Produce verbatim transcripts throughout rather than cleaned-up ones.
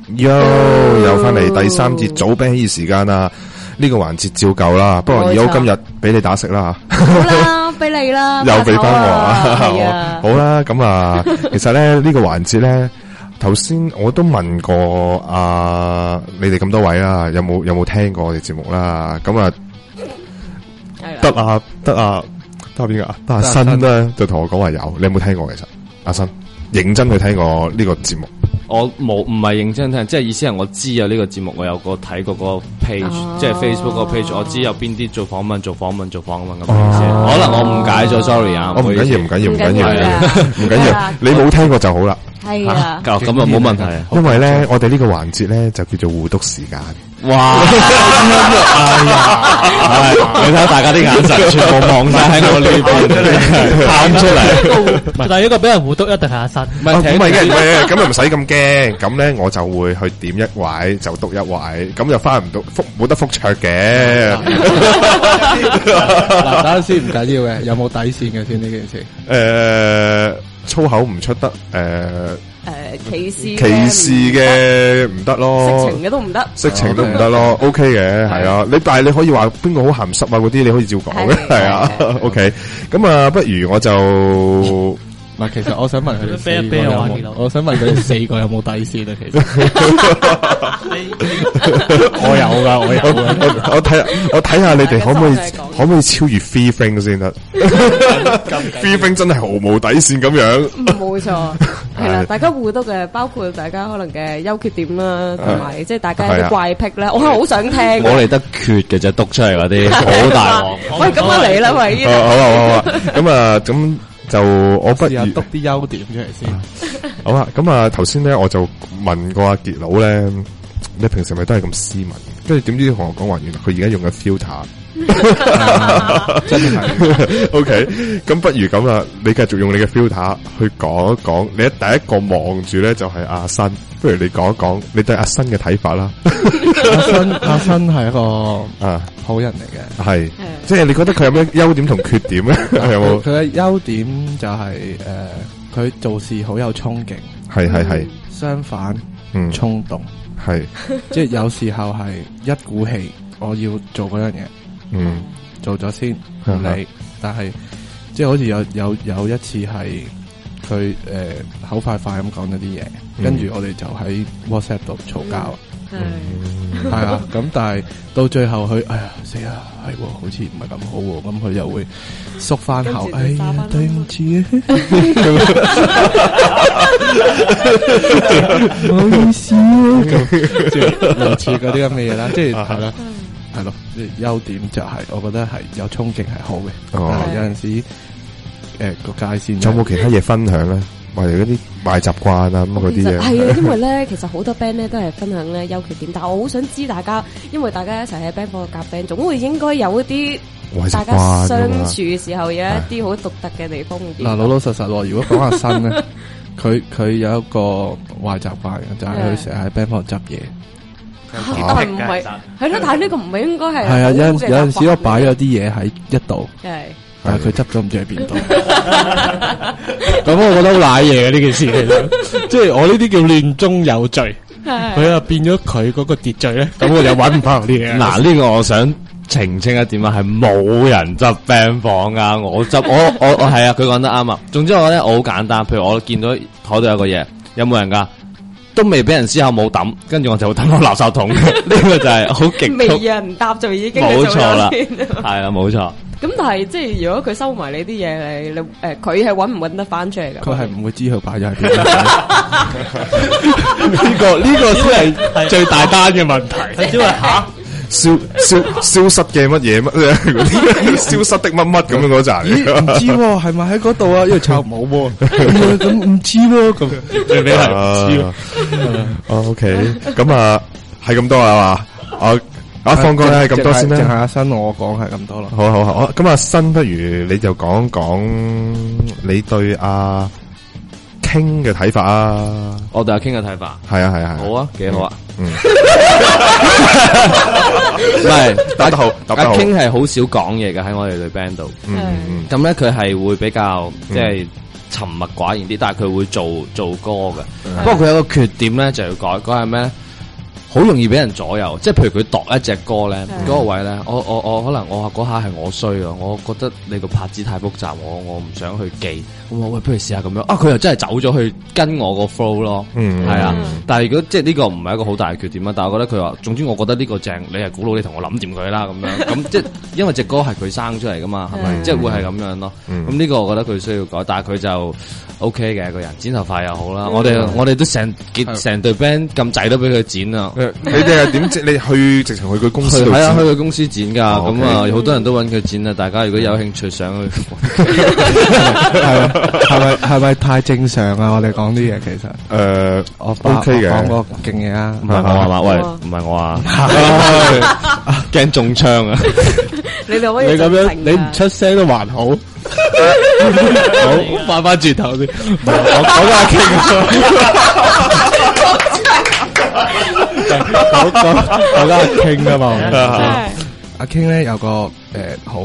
Yo， 又翻嚟第三節早啤起時間啦，呢個環節照舊啦。不過有今日俾你打食啦吓， 好啦，俾你啦， 又俾翻我啊， 係啊， 好啦，咁啊，其實咧呢個環節咧，頭先我都問過啊，你哋咁多位啦，有冇有冇聽過我哋節目啦？咁啊，得啊，得啊，得邊個啊？得阿新咧，就同我講話有，你有冇聽過？其實阿新認真去聽過呢個節目。 我冇唔係認真聽，即係意思係我知有呢個節目，我有個睇過個 page，、哦、即係 Facebook 個 page，我知有邊啲做訪問、做訪問、做訪問咁意思。哦、可能我誤解咗 ，sorry 啊。 我唔緊要，唔緊要，唔緊要，唔緊要，你冇聽過就好啦。 係啊， 咁咁啊冇問題。 因為咧，我哋呢個環節咧就叫做互督時間。 哇！你睇大家啲眼神全部望晒喺我呢邊，喊出嚟。 但係一個俾人互督一定係阿新。 唔係嘅，唔係咁又唔使咁驚。咁咧我就會去點一位就督一位，咁就翻唔到覆冇得覆卓嘅。 嗱，等陣先唔緊要嘅，有冇底線嘅先呢件事？ 誒，粗口唔出得誒。 誒，歧視歧視嘅唔得咯， 色情嘅都唔得， 色情都唔得咯。O K 嘅係啊，你但係你可以話邊個好鹹濕啊嗰啲，你可以照講嘅係啊。O K，咁啊，不如我就嗱，其實我想問佢哋四個有冇？我想問佢哋四個有冇底線啊？其實我有噶，我有噶。 我睇我睇下你哋可唔可以可唔可以超越 Free Thing 先得？Free Thing 真係毫無底線咁樣。 冇錯，係啦，大家互督嘅，包括大家可能嘅優缺點啦，同埋即係大家啲怪癖咧，我係好想聽。 我嚟得缺嘅就督出嚟嗰啲，好大鑊。 喂，咁啊嚟啦，喂！ 好啊好啊，咁啊咁。就我不如督啲優點出嚟先。 好啊，咁啊，頭先咧我就問過阿傑佬咧，你平時咪都係咁斯文？跟住點知同我講話，原來佢而家用緊 filter， 真係。 O K， 咁不如咁啦，你繼續用你嘅 filter 去講一講。你一第一個望住咧就係阿新，不如你講一講你對阿新嘅睇法啦。 阿新阿新係一個啊好人嚟嘅， 係，即係你覺得佢有咩優點同缺點咧？有冇？ 佢嘅優點就係誒，佢做事好有衝勁， 係係係。 相反， 嗯， 衝動， 係， 即係有時候係一股氣，我要做嗰樣嘢， 嗯， 做咗先唔理，但係即係好似有有有一次係佢誒口快快咁講咗啲嘢，跟住我哋就喺 WhatsApp 度嘈交。係，係啊，咁但係到最後佢，哎呀死啊，係喎，好似唔係咁好喎，咁佢又會縮翻口，哎呀對唔住啊，唔好意思啊，咁即係類似嗰啲咁嘅嘢啦，即係係啦，係咯，優點就係我覺得係有衝勁係好嘅，但係有陣時誒個界線， 仲有冇其他嘢分享咧？或者嗰啲壞習慣啊咁嗰啲嘢， 係啊，因為咧，其實好多 band 咧都係分享咧優缺點，但係我好想知大家，因為大家一齊喺 band 房夾 band，總會應該有一啲大家相處嘅時候有一啲好獨特嘅地方。 嗱，老老實實喎，如果講阿新咧，佢佢有一個壞習慣嘅，就係佢成日喺 band 房執嘢。 但係唔係，係咯，但係呢個唔係應該係。 係啊，有有陣時我擺咗啲嘢喺一度。 係。 但係佢執咗唔知喺邊度，咁我覺得好賴嘢嘅呢件事，其實即係我呢啲叫亂中有序，佢啊變咗佢嗰個秩序咧，咁我就搵唔翻啲嘢。 嗱，呢個我想澄清一點啊，係冇人執 band 房噶，我執我我我係啊，佢講得啱啊。總之我咧我好簡單，譬如我見到台度有個嘢，有冇人噶？都未俾人思考冇抌，跟住我就會抌落垃圾桶。呢個就係好極。 未有人答就已經冇錯啦，係啦，冇錯。 咁但係即係如果佢收埋你啲嘢，你你誒佢係搵唔搵得翻出嚟噶？ 佢係唔會知佢擺咗喺邊。 呢個呢個先係最大單嘅問題。佢只係吓消消消失嘅乜嘢乜嗰啲消失的乜乜咁樣嗰陣。 咦？唔知係咪喺嗰度啊？因為抄冇喎。咁唔知咯。咁最尾係唔知咯。 O K，咁啊係咁多啦嘛。我。阿方哥咧，咁多先啦。 淨係阿新我講係咁多啦。 好好好，咁阿新不如你就講講你對阿 King 嘅睇法啊。 我對阿 King 嘅睇法。 係啊係啊。 好啊，幾好啊。 嗯。 唔係， 打得好，打得好。 阿 King 係好少講嘢嘅喺我哋隊 band 度。 嗯嗯。 咁咧佢係會比較即係沉默寡言啲，但係佢會做做歌嘅。不過佢有個缺點咧，就要改，改係咩咧？好容易俾人左右，即係譬如佢度一隻歌咧，嗰個位咧，我我我可能我嗰下係我衰啊，我覺得你個拍子太複雜，我我唔想去記，咁我喂不如試下咁樣啊，佢又真係走咗去跟我個 flow 咯， 嗯， 係啊，但係如果即係呢個唔係一個好大嘅缺點啊，但係我覺得佢話，總之我覺得呢個正，你係古佬，你同我諗掂佢啦，咁樣，咁即係因為隻歌係佢生出嚟噶嘛，係咪？即係會係咁樣咯，咁呢個我覺得佢需要改，但係佢就 OK 嘅個人，剪頭髮又好啦，我哋我哋都成成隊 band 咁滯都俾佢剪啊。 你哋係點？你去直情去佢公司度剪？ 係啊，去佢公司剪噶。咁啊，好多人都揾佢剪啊。大家如果有興趣上去， 係係咪係咪太正常啊？我哋講啲嘢其實， 誒， 我 OK 嘅， 講個勁嘢啊！ 唔係我啊嘛，喂，唔係我啊，驚中槍啊！ 你哋可以你咁樣，你唔出聲都還好。好，翻翻轉頭先，我講阿 King 講講講阿 King 啊嘛，阿 King 咧有個誒好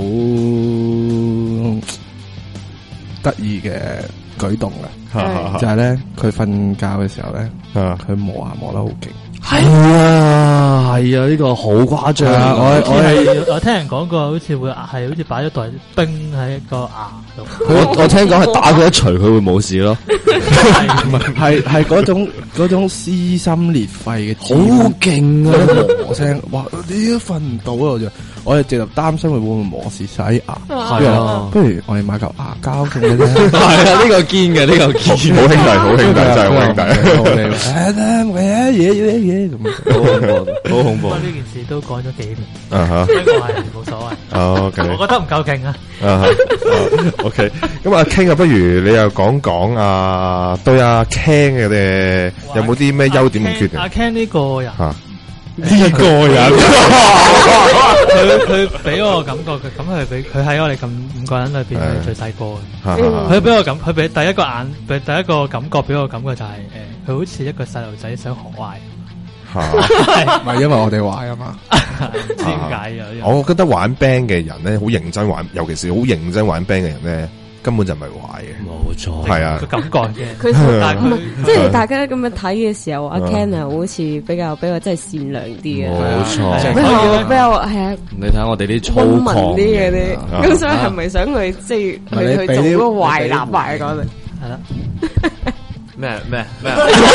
得意嘅舉動嘅，就係咧佢瞓覺嘅時候咧，佢磨牙磨得好勁。 係啊，係啊，呢個好誇張啊！ 我我係我聽人講過，好似會係好似擺咗袋冰喺個牙度。 我我聽講係打佢一錘，佢會冇事咯。 係係嗰種嗰種撕心裂肺嘅， 好勁啊！ 磨聲，哇！你都瞓唔到啊！我就我哋直頭擔心佢會唔會磨蝕晒牙。 係啊， 不如我哋買嚿牙膠咁嘅啫。 係啊，呢個堅嘅，呢個堅， 好兄弟，好兄弟，真係好兄弟。 我哋誒得嘢嘢嘢嘢咁， 好恐怖，好恐怖。 呢件事都講咗幾年， 啊哈， 呢個係冇所謂。 OK， 我覺得唔夠勁啊。 啊 OK，咁阿 King 啊，不如你又講講啊，對阿 Ken 嘅咧，有冇啲咩優點同缺點？ 阿 Ken 呢個人， 呢個人， 佢佢俾我感覺，咁佢俾佢喺我哋咁五個人裏邊係最細個嘅。佢俾我感，佢俾第一個眼，俾第一個感覺俾我感覺就係誒，佢好似一個細路仔想學壞。 唔係因為我哋壞啊嘛？ 唔知點解啊？ 我覺得玩 band 嘅人咧，好認真玩，尤其是好認真玩 band 嘅人咧，根本就唔係壞嘅。 冇錯， 係啊， 個感覺嘅。 佢唔係即係大家咁樣睇嘅時候，阿 Ken 啊，好似比較比較真係善良啲嘅。 冇錯， 比較比較係啊。 你睇下我哋啲粗溫文獷啲嘅啲，咁所以係咪想佢即係去去做嗰個壞男壞嗰度？ 係啦。 咩咩咩？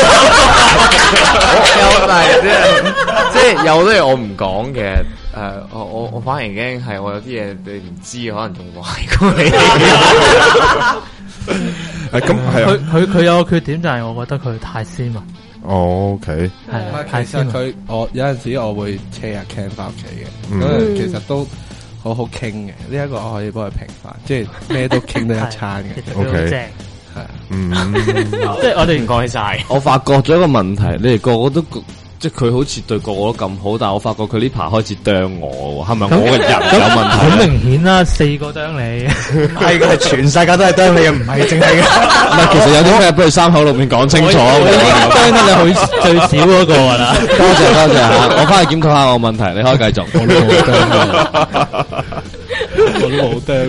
有但係即係即係有好多嘢我唔講嘅，誒，我我我反而驚係我有啲嘢你唔知，可能仲壞過你。 誒，咁係啊。 佢佢佢有個缺點就係，我覺得佢太斯文。 哦 OK， 係太斯文。佢我有陣時我會車阿 Ken 翻屋企嘅，咁其實都好好傾嘅。呢一個我可以幫佢平反，即係咩都傾得一餐嘅。 OK。 正。 係， 嗯， 即係我哋唔講起晒。 我發覺咗一個問題，你哋個個都即係佢好似對個個都咁好，但係我發覺佢呢排開始啄我，係咪我嘅人有問題？ 好明顯啦，四個啄你， 係係全世界都係啄你嘅，唔係淨係嘅。 唔係，其實有啲咩不如三口六面講清楚。 啄得你好最少嗰個㗎啦。 多謝多謝嚇，我翻去檢討下我問題，你可以繼續。 我都冇啄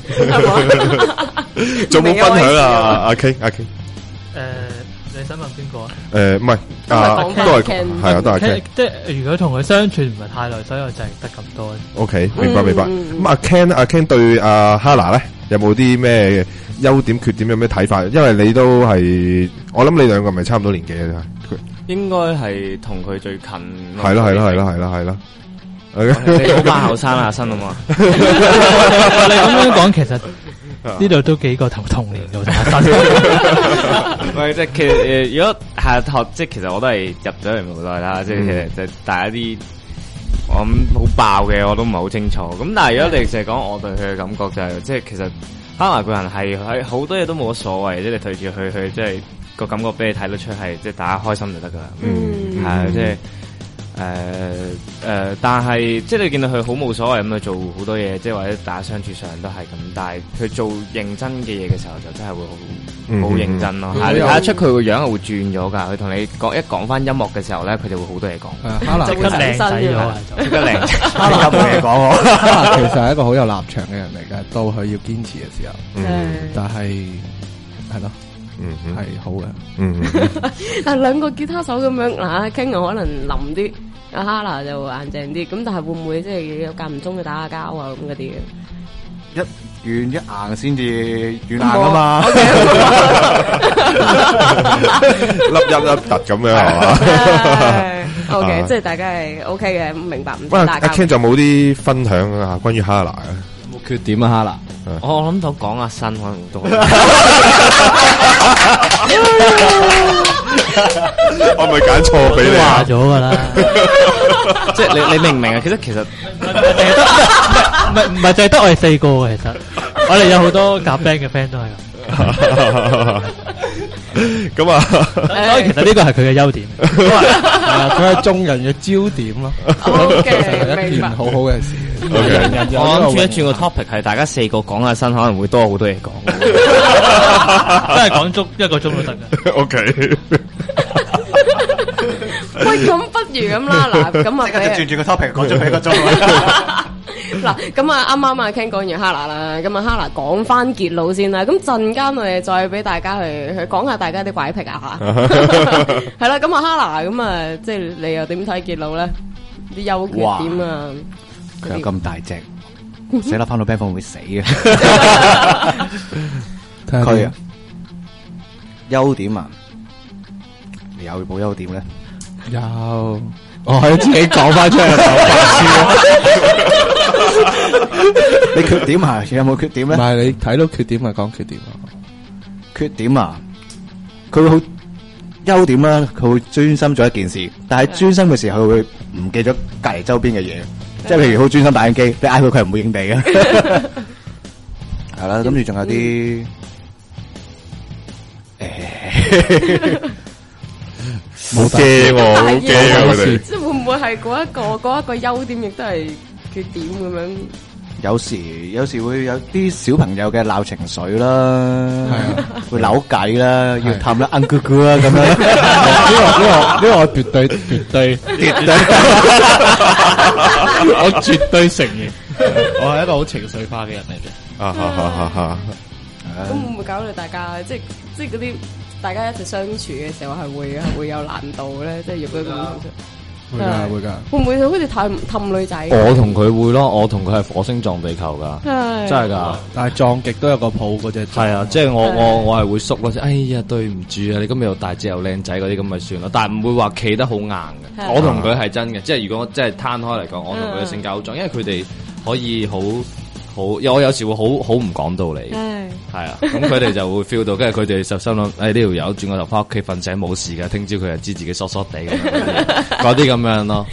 你， 仲冇分享啊？阿 King 阿 King， 誒，你想問邊個啊？ 誒，唔係啊，都係係啊，都係 Ken。 即係如果同佢相處唔係太耐，所以我就係得咁多。 OK，明白明白。咁阿 Ken 阿 Ken 對阿 Hana 咧，有冇啲咩優點缺點，有咩睇法？因為你都係，我諗你兩個咪差唔多年紀嘅啫。 應該係同佢最近。 係咯係咯係咯係咯係咯。 你好扮後生阿新啊嘛！ 你咁樣講，其實呢度都幾個同同年嘅阿新。 唔係即係其實誒，如果係學即係其實我都係入咗嚟冇耐啦，即係其實就大家啲我諗好爆嘅我都唔係好清楚。咁但係如果你淨係講我對佢嘅感覺就係，即係其實哈拿個人係喺好多嘢都冇乜所謂，即係你對住佢佢即係個感覺俾你睇得出係即係大家開心就得噶啦。嗯，係啊，即係。誒誒、呃呃，但係即係你見到佢好冇所謂咁去做好多嘢，即係或者大家相處上都係咁，但係佢做認真嘅嘢嘅時候就真係會好好、嗯、認真咯。係、嗯、你睇得出佢個樣係會轉咗噶，佢同你講一講翻音樂嘅時候咧，佢就會好多嘢講， 即刻靚仔咗， 即刻靚，哈拿冇嘢講喎。 其實係一個好有立場嘅人嚟嘅，到佢要堅持嘅時候，嗯、但係係咯， 嗯係好嘅。 嗯， 但係兩個吉他手咁樣嗱，傾可能腍啲，阿哈娜就硬淨啲，咁但係會唔會即係有間唔中嘅打下交啊咁嗰啲嘅？ 一軟一硬先至軟硬啊嘛， 粒一粒突咁樣係嘛 ？O K，即係大家係 O K 嘅，明白唔喂，阿打交。 Ken 就冇啲分享啊，關於哈娜啊？ 冇缺點啊，哈娜。 我我諗到講阿新可能都， 我咪揀錯俾你話啊！ 咗㗎啦， 即係你你明唔明啊？其實其實唔係唔係淨係得我哋四個嘅，其實我哋有好多夾 band 嘅 friend 都係咁。 咁啊， 所以其實呢個係佢嘅優點， 係啊，佢係眾人嘅焦點咯。 O 其實係 K，明白。 一件好好嘅事。人人有我呢個諗轉一轉個 topic 係大家四個講阿新可能會多好多嘢講。 真係講足一個鐘都得嘅。 O K， 喂，咁不如咁啦，嗱，咁啊即刻就轉轉個 topic 講咗幾個鐘。 嗱，咁啊，啱啱啊 Ken 講完哈娜啦，咁啊哈娜講翻傑佬先啦，咁陣間我哋再俾大家去去講下大家啲怪癖啊吓，係啦，咁啊哈娜，咁啊即係你又點睇傑佬咧？啲優缺點啊， 佢有咁大隻，死啦！翻到 band 房會死嘅。佢啊，優點啊，你有冇優點咧？ 有，我可以自己講翻出嚟。 你缺點啊？有冇缺點咧？ 唔係你睇到缺點咪講缺點咯。 缺點啊，佢會好優點啦，佢會專心做一件事，但係專心嘅時候佢會唔記咗隔籬周邊嘅嘢，即係譬如好專心打緊機，你嗌佢佢係唔會應地嘅。係啦，跟住仲有啲誒， 好驚喎，好驚啊！佢哋即係會唔會係嗰一個嗰一個優點，亦都係缺點咁樣？ 有時有時會有啲小朋友嘅鬧情緒啦，會扭計啦，要氹啦，恩咕咕啦咁樣。 呢個呢個呢個我絕對絕對絕對，我絕對承認，我係一個好情緒化嘅人嚟嘅。 啊哈哈哈哈！ 咁會唔會搞到大家即係即係嗰啲大家一齊相處嘅時候係會係會有難度咧？即係如果咁樣。 會噶會噶， 會唔會好似氹氹女仔？ 我同佢會咯，我同佢係火星撞地球噶，真係噶。 但係撞極都有個譜嗰隻。 係啊，即係我我我係會縮咯，哎呀對唔住啊，你今日又大隻又靚仔嗰啲咁咪算咯，但係唔會話企得好硬嘅。我同佢係真嘅，即係如果即係攤開嚟講，我同佢嘅性格好撞，因為佢哋可以好好，我有時會好好唔講道理。係啊，咁佢哋就會 feel 到，跟住佢哋就心諗，誒呢條友轉個頭翻屋企瞓醒冇事嘅，聽朝佢就知自己疏疏地嗰啲咁樣咯。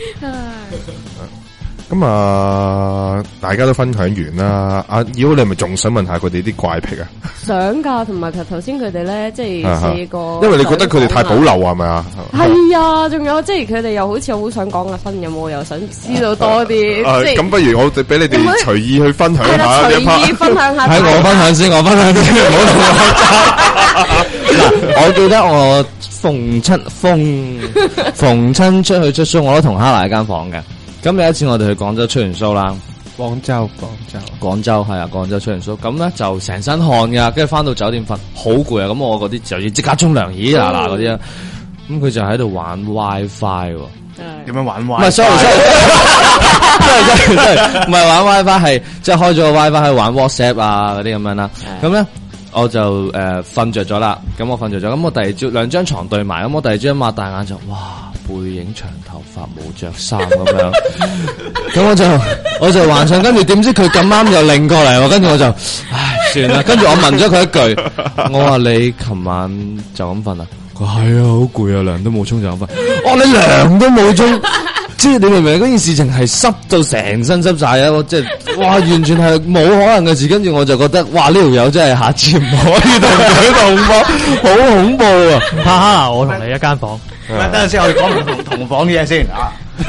咁啊，大家都分享完啦。阿妖，你係咪仲想問下佢哋啲怪癖啊？ 想噶，同埋頭先佢哋咧，即係試過。 因為你覺得佢哋太保留係咪啊？ 係啊，仲有即係佢哋又好似好想講阿芬，有冇又想知道多啲？ 咁不如我哋俾你哋隨意去分享下。 隨意分享下。 喺我分享先，我分享先，唔好同我爭。嗱，我記得我逢親逢逢親出去出 show，我都同哈娜一間房嘅。咁有一次我哋去廣州出完 show 啦， 廣州廣州廣州係啊，廣州出完 show，咁咧就成身汗噶，跟住翻到酒店瞓，好攰啊！咁我嗰啲就要即刻沖涼，咦嗱嗱嗰啲啊，咁佢就喺度玩 WiFi 喎， 點樣玩 WiFi？ 唔係，sorry sorry，真係真係真係，唔係玩 WiFi 係即係開咗個 WiFi 喺度玩 WhatsApp 啊嗰啲咁樣啦，咁咧。我就誒瞓着咗啦，咁我瞓着咗，咁我第二朝兩張床對埋，咁我第二朝一擘大眼就哇背影長頭髮冇着衫咁樣，咁我就我就幻想，跟住點知佢咁啱又擰過嚟喎，跟住我就唉算啦，跟住我問咗佢一句，我話你琴晚就咁瞓啊？佢話係啊，好攰啊，涼都冇沖就咁瞓。我話你涼都冇沖。即係你明唔明嗰件事情係濕到成身濕晒啊！即係哇，完全係冇可能嘅事。跟住我就覺得哇，呢條友真係下次唔可以同佢同房，好恐怖啊！ 哈哈，我同你一間房。 等陣先，我哋講同同房啲嘢先啊。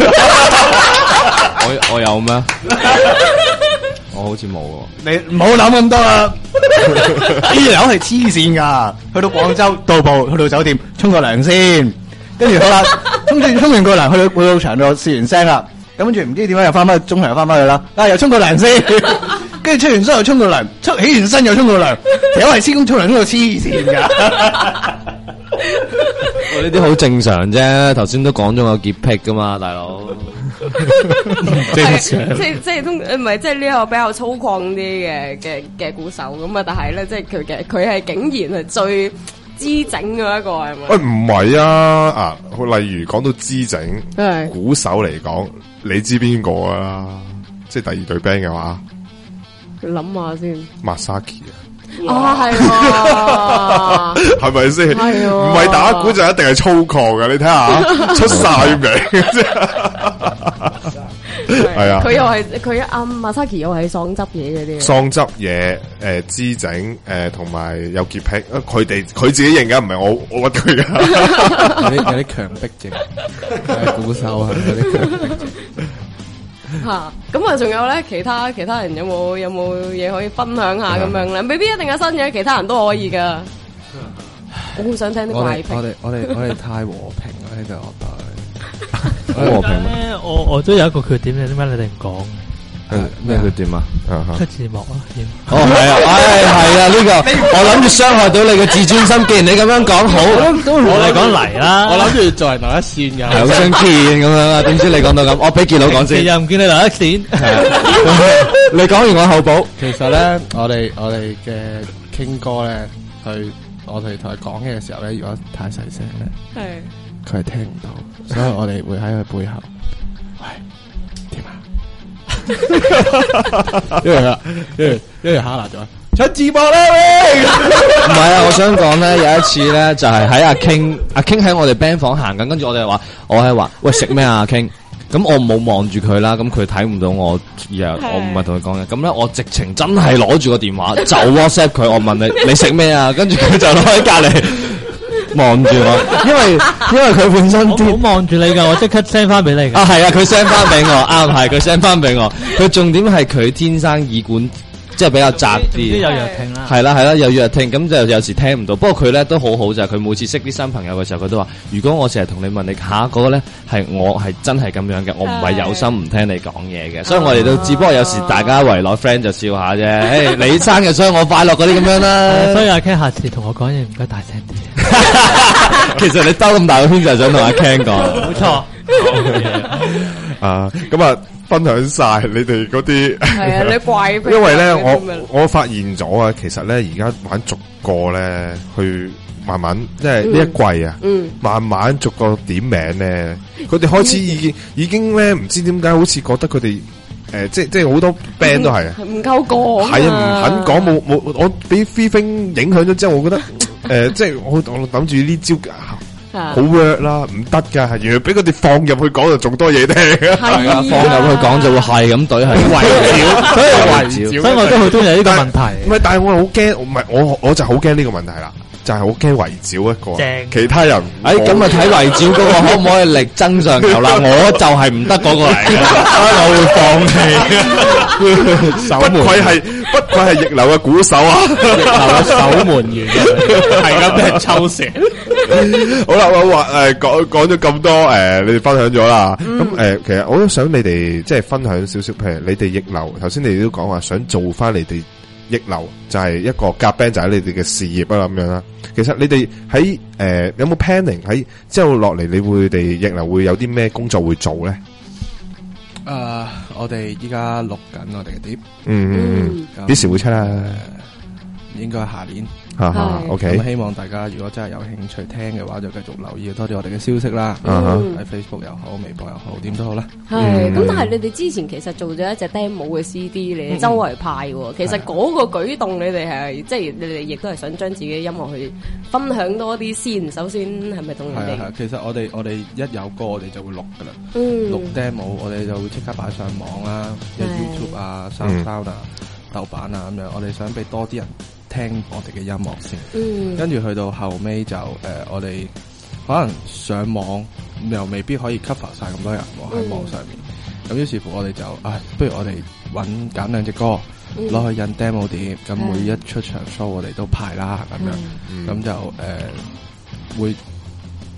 我我有咩？我好似冇喎。 你唔好諗咁多啦。呢條友係黐線噶，去到廣州到埗，去到酒店沖個涼先。跟住好啦，沖完沖完個涼，去到去到場度試完聲啦，咁跟住唔知點解又翻翻去中場又翻翻去啦，啊又沖個涼先， 跟住出完身又沖個涼，出起完身又沖個涼，條友係師公沖涼沖到黐線㗎。 呢啲好正常啫，頭先都講咗我潔癖噶嘛，大佬。正常， 即係即係通唔係即係呢個比較粗獷啲嘅嘅嘅鼓手咁啊，但係咧即係佢嘅佢係竟然係最姿整嘅一個係咪？ 喂，唔係啊，啊，例如講到姿整， 係鼓手嚟講，你知邊個啊？即係第二隊 band 嘅話， 諗下先。 Masaki 啊。 啊，係啊， 係咪先？ 係啊， 唔係打鼓就一定係粗獷嘅，你睇下出晒名，係啊。 佢又係佢阿 Masaki 又係喪執嘢嗰啲， 喪執嘢誒，姿整誒，同埋有潔癖。佢哋佢自己認噶，唔係我我屈佢噶。 有啲有啲強迫症，鼓手係有啲強迫症。 吓，咁啊，仲有咧，其他其他人有冇有冇嘢可以分享下咁樣咧？未必一定係新嘅，其他人都可以噶。我好想聽啲怪癖。 我哋我哋我哋太和平啦呢個樂隊。 好和平咩？我我都有一個缺點，點解你哋唔講？ 咩缺點啊？ 出字幕啊！ 哦，係啊，唉，係啊，呢個我諗住傷害到你嘅自尊心。既然你咁樣講，好， 我哋講嚟啦。 我諗住作為留一線㗎， 係好想見咁樣啊！點知你講到咁，我俾傑佬講先。 又唔見你留一線。 你講完我後補。 其實咧，我哋我哋嘅傾歌咧，去我哋同佢講嘅時候咧，如果太細聲咧，係佢係聽唔到，所以我哋會喺佢背後，喂，點啊？因為啦，因為因為哈拿咗出字幕啦喂， 唔係啊！我想講咧，有一次咧就係喺阿 King 阿 King 喺我哋 band 房行緊，跟住我哋話我係話喂食咩啊阿 King，咁我冇望住佢啦，咁佢睇唔到我，而我唔係同佢講嘅，咁咧我直情真係攞住個電話就 WhatsApp 佢，我問你你食咩啊？跟住佢就攞喺隔籬望住我，因為因為佢本身我好望住你噶，我即刻 send 翻俾你噶。 啊係啊，佢 send 翻俾我，啱係佢 send 翻俾我。佢重點係佢天生耳管即係比較窄啲， 有弱聽啦。 係啦係啦，有弱聽，咁就有時聽唔到。不過佢咧都好好就係佢每次識啲新朋友嘅時候，佢都話：如果我成日同你問你下嗰個咧係我係真係咁樣嘅，我唔係有心唔聽你講嘢嘅。所以我哋都只不過有時大家圍內 friend 就笑下啫。誒，你生日所以我快樂嗰啲咁樣啦。 所以阿 Ken 下次同我講嘢唔該大聲啲。 其實你兜咁大個圈就係想同阿 Ken 講， 冇錯。 啊，咁啊，分享晒你哋嗰啲係啊，你怪癖。 因為咧，我我發現咗啊，其實咧而家玩逐個咧去慢慢，即係呢一季啊， 嗯， 慢慢逐個點名咧，佢哋開始已經已經咧唔知點解，好似覺得佢哋。誒，即即係好多 band 都係啊， 唔夠講， 係啊，唔肯講，冇冇，我俾 Free Thing 影響咗之後，我覺得誒，即係我我諗住呢招好 work 啦，唔得噶，原來俾佢哋放入去講就仲多嘢聽， 係啊，放入去講就會係咁懟，係圍繞，所以圍繞， 所以我都好中意呢個問題。 唔係，但係我好驚，唔係我我就好驚呢個問題啦。就係好驚圍剿一個，其他人， 哎咁啊睇圍剿嗰個可唔可以力爭上游啦？我就係唔得嗰個嚟㗎，我會放棄。 不愧係不愧係逆流嘅鼓手啊！ 逆流嘅守門員，係咁俾人抽射。 好啦，我話誒講講咗咁多誒，你哋分享咗啦。咁誒，其實我都想你哋即係分享少少，譬如你哋逆流，頭先你哋都講話想做翻你哋。逆流就係一個夾 band 就係你哋嘅事業啊咁樣啦。其實你哋喺誒有冇 planning 喺之後落嚟，你會哋逆流會有啲咩工作會做咧？ 誒、呃，我哋依家錄緊我哋嘅碟， 嗯嗯，幾時會出啊？ 應該係下年。 吓吓 ，OK。 咁希望大家如果真係有興趣聽嘅話，就繼續留意多啲我哋嘅消息啦。喺、 嗯、 Facebook 又好，微博又好，點都好啦。 係，咁、嗯、但係你哋之前其實做咗一隻 demo 嘅 C D，你哋周圍派喎、嗯。其實嗰個舉動，你哋係即係你哋亦都係想將自己嘅音樂去分享多啲先。首先係咪同人哋？ 係其實我哋我哋一有歌，我哋就會錄噶啦。 嗯， 錄 demo，我哋就會即刻擺上網啦，有 YouTube 啊、SoundCloud 啊、豆瓣啊咁樣。我哋想俾多啲人聽我哋嘅音樂先，嗯，跟住去到後尾就誒、呃，我哋可能上網又未必可以 cover 晒咁多人喎喺、嗯、網上面，咁於是乎我哋就啊，不如我哋揾揀兩隻歌攞、嗯、去印 demo 碟，咁每一出場 show 我哋都派啦咁樣，咁、嗯、就誒、呃、會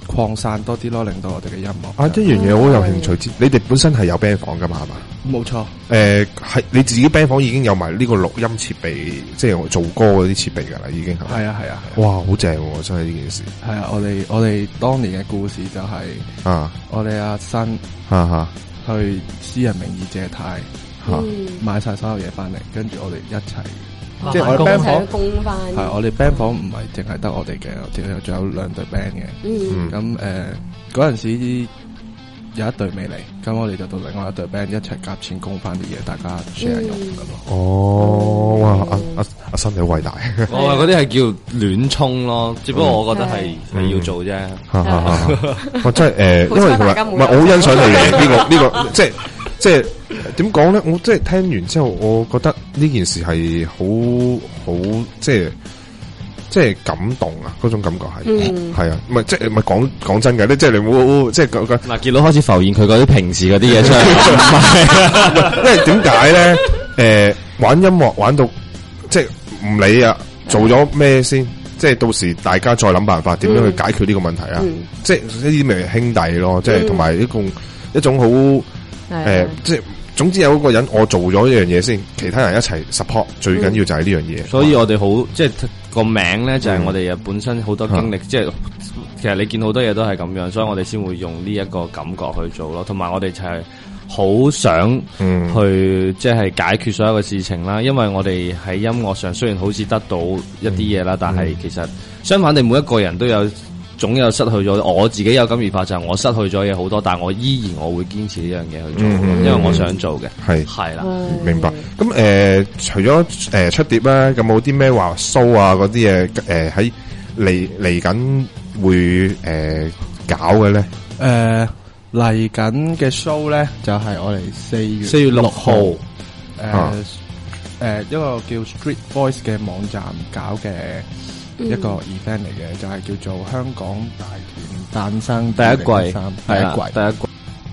擴散多啲咯，令到我哋嘅音樂。 啊，一樣嘢好有興趣知，你哋本身係有 band 房噶嘛？係嘛？ 冇錯。 誒，係你自己 band 房已經有埋呢個錄音設備，即係做歌嗰啲設備噶啦，已經係。 係啊係啊。 哇，好正喎！真係呢件事。 係啊，我哋我哋當年嘅故事就係啊，我哋阿新哈哈去私人名義借貸， 嚇買晒所有嘢翻嚟，跟住我哋一齊。 即係我哋 band 房供翻， 係我哋 band 房唔係淨係得我哋嘅，我哋仲有兩隊 band 嘅。 嗯， 咁誒嗰陣時有一隊未嚟，咁我哋就到另外一隊 band 一齊夾錢供翻啲嘢，大家 share 用咁咯。 哦，哇！阿阿阿新你好偉大。 我話嗰啲係叫亂衝咯，只不過我覺得係你要做啫。 我真係誒，因為佢話唔係我好欣賞你嘅呢個呢個，即係即係。點講咧？我即係聽完之後，我覺得呢件事係好好即係即係感動啊！嗰種感覺係係啊，唔係即係唔係講講真嘅咧，即係你冇即係講講嗱，見到開始浮現佢嗰啲平時嗰啲嘢出嚟， 因為點解咧？誒，玩音樂玩到即係唔理啊，做咗咩先？即係到時大家再諗辦法點樣去解決呢個問題啊！即係呢啲咪兄弟咯，即係同埋一共一種好誒，即係。總之有一個人我做咗一樣嘢先，其他人一齊 support，最緊要就係呢樣嘢。 所以我哋好即係個名咧，就係我哋本身好多經歷，即係其實你見好多嘢都係咁樣，所以我哋先會用呢一個感覺去做咯。同埋我哋就係好想去即係解決所有嘅事情啦。因為我哋喺音樂上雖然好似得到一啲嘢啦，但係其實相反地，每一個人都有。總有失去咗，我自己有感而發就係我失去咗嘢好多，但係我依然我會堅持呢樣嘢去做，嗯、因為我想做嘅係係啦， 明白。咁誒、呃，除咗誒、呃、出碟咧，有冇啲咩話 show 啊嗰啲嘢誒喺嚟嚟緊會誒、呃、搞嘅咧？ 誒嚟緊嘅 show 咧就係、是、我哋四月四月六號誒誒一個叫 Street Voice 嘅網站搞嘅。一個 event 嚟嘅，就係、是、叫做香港大團誕生第一季， 第一季， 第一季。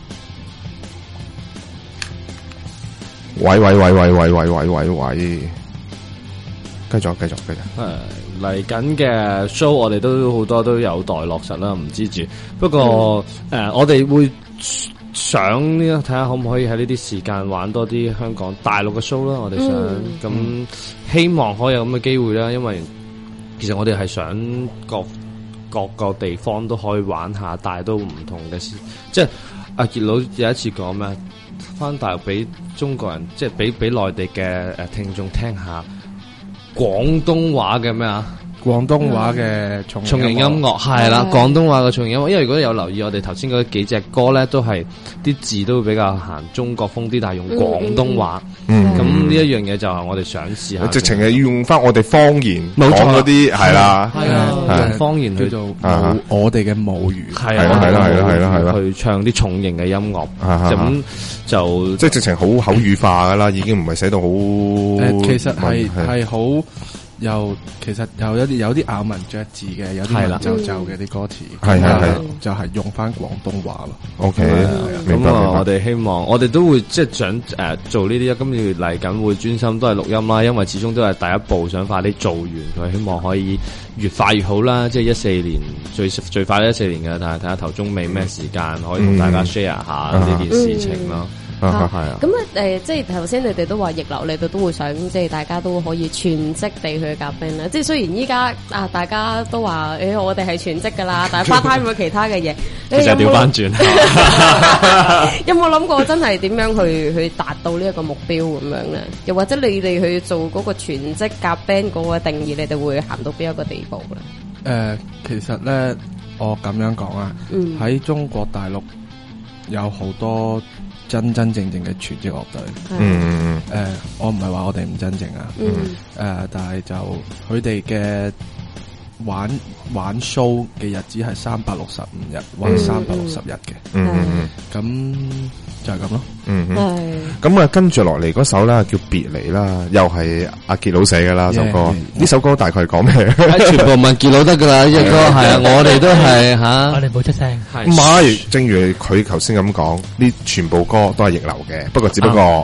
喂喂喂喂喂喂喂喂喂，繼續繼續繼續。 誒嚟緊嘅 show，我哋都好多都有待落實啦，唔知住。不過誒、嗯呃，我哋會想呢，睇下可唔可以喺呢啲時間玩多啲香港大陸嘅 show 啦。我哋想咁、嗯、希望可以有咁嘅機會啦，因為。其實我哋係想各各個地方都可以玩下，但係都唔同嘅事。即係阿傑佬有一次講咩？返大陸俾中國人，即係俾俾內地嘅誒聽眾聽下廣東話嘅咩啊？ 廣東話嘅重重型音樂係啦，廣東話嘅重型音樂。因為如果有留意我哋頭先嗰幾隻歌咧，都係啲字都會比較行中國風啲，但係用廣東話。嗯，咁呢一樣嘢就係我哋想試下。 直情係要用翻我哋方言講嗰啲係啦， 係啊，用方言去做我哋嘅母語。 係啊，係啦，係啦，係啦，係啦，去唱啲重型嘅音樂。咁就即係直情好口語化噶啦，已經唔係寫到好。 誒，其實係係好。又其實有一啲有啲咬文嚼字嘅，有啲文縐縐嘅啲歌詞， 係係係就係用翻廣東話咯。 OK， 咁啊，我哋希望我哋都會即係想誒做呢啲，今月嚟緊會專心都係錄音啦，因為始終都係第一步，想快啲做完佢，希望可以越快越好啦。即係一四年最最快都一四年嘅，但係睇下頭中尾咩時間可以同大家 share 下呢件事情咯。係啊， 咁啊，誒，即係頭先你哋都話逆流，你哋都會想，即係大家都可以全職地去夾 band 啦。即係雖然依家啊，大家都話，誒，我哋係全職噶啦，但係 part time 其他嘅嘢， 其實調翻轉， 有冇諗過真係點樣去去達到呢一個目標咁樣咧？又或者你哋去做嗰個全職夾 band 嗰個定義，你哋會行到邊一個地步咧？ 誒，其實咧，我咁樣講啊，喺中國大陸有好多。真真正正嘅全職樂隊，嗯誒、呃，我唔係話我哋唔真正啊，誒、嗯呃，但係就佢哋嘅玩玩 show 嘅日子係三百六十五日，玩三百六十日嘅，嗯嗯，咁就係咁咯，嗯嗯， 咁啊跟住落嚟嗰首啦，叫別離啦，又係阿傑佬寫噶啦首歌，呢首歌大概係講咩？ 全部問傑佬得噶啦，呢隻歌係啊，我哋都係吓， 我哋冇出聲， 唔係，正如佢頭先咁講，呢全部歌都係逆流嘅，不過只不過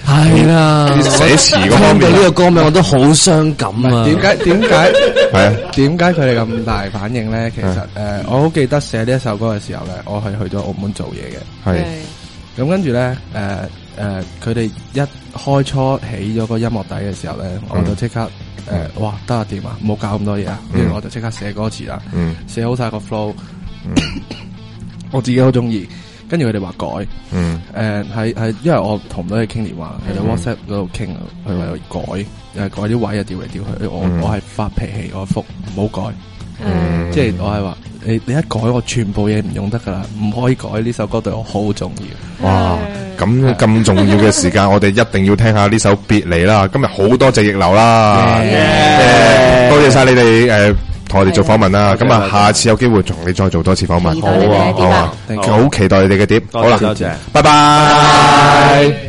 係啦， 寫詞嗰方面聽到呢個歌名我都好傷感啊！ 點解點解係啊？ 點解佢哋咁大反應咧？其實誒、呃，我好記得寫呢一首歌嘅時候咧，我係去咗澳門做嘢嘅。 係咁跟住咧，誒、呃、誒，佢、呃、哋一開初起咗個音樂底嘅時候咧，我就即刻誒、呃，哇，得啊，掂啊，唔好搞咁多嘢啊，跟住、嗯、我就即刻寫歌詞啦， 嗯、 寫好晒個 flow，、 嗯、 我自己好中意。跟住佢哋話改， 嗯， 誒係係，因為我同唔到佢傾電話，喺、嗯、WhatsApp 嗰度傾，佢話改，誒改啲位啊調嚟調去，我、嗯、我係發脾氣，我覆唔好改， 嗯， 即係我係話你你一改我全部嘢唔用得噶啦，唔可以改，呢首歌對我好重要。 哇，咁咁重要嘅時間，我哋一定要聽下呢首別離啦。今日好多謝逆流啦， yeah, yeah, 多謝晒你哋誒。呃同我哋做訪問啦，咁啊，下次有機會同你再做多次訪問，好啊，好啊，好期待你哋嘅碟，好啦， 多謝， 拜拜。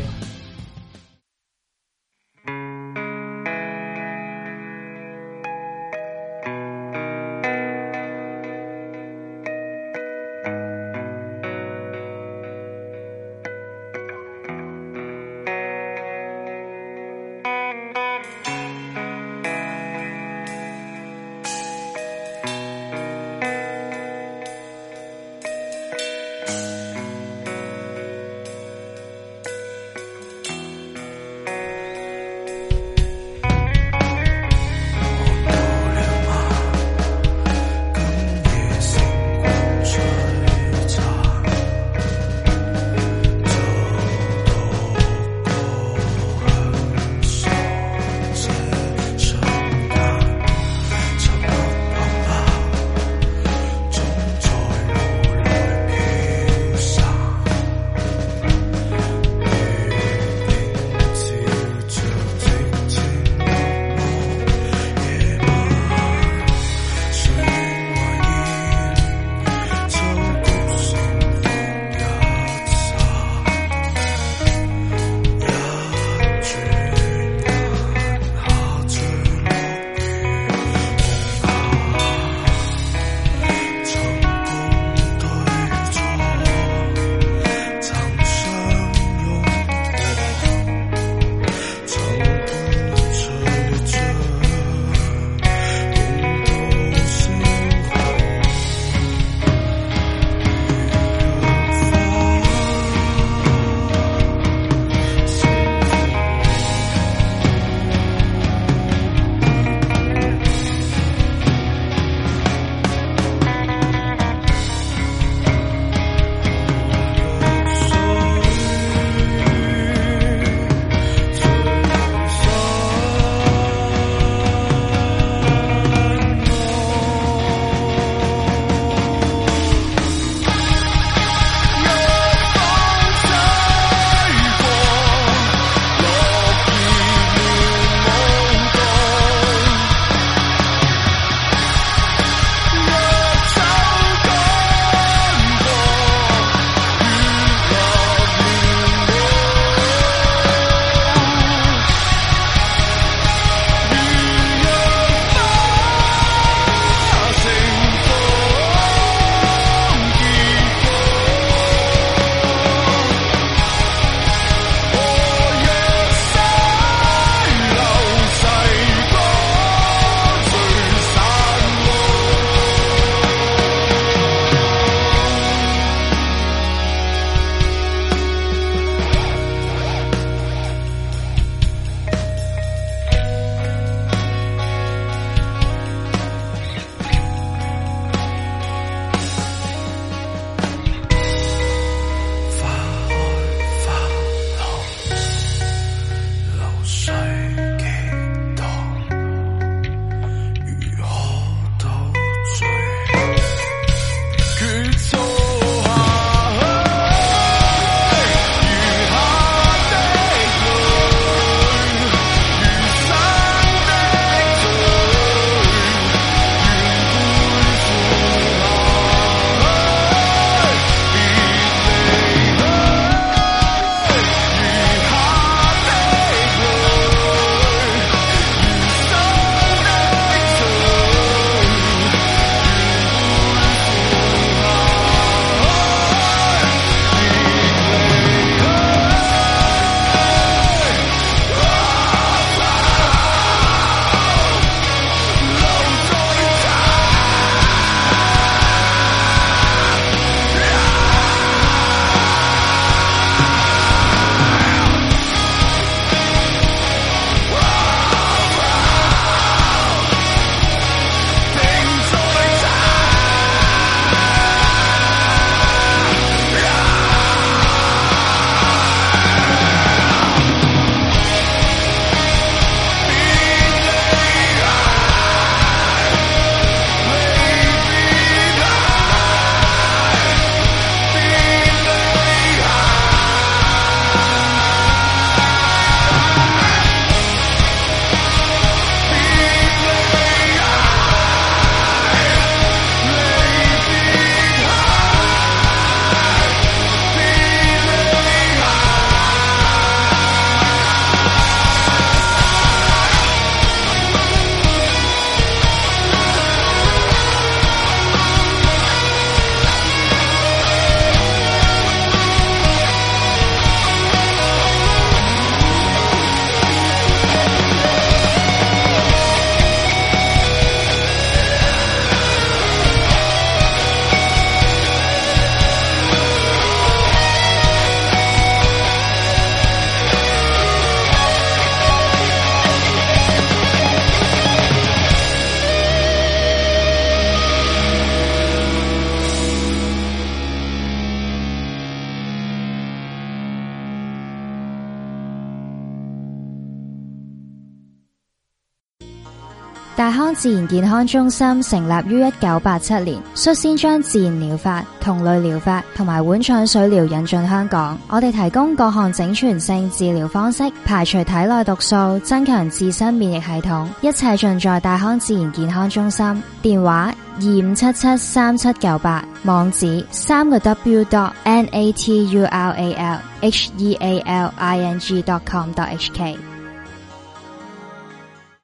大康自然健康中心成立於一九八七年，率先將自然療法、同類療法同埋碗腸水療引進香港。我哋提供各項整全性治療方式，排除體內毒素，增強自身免疫系統，一切盡在大康自然健康中心。電話二五七七三七九八，網址三個 w dot n a t u r a l h e a l i n g dot com dot h k。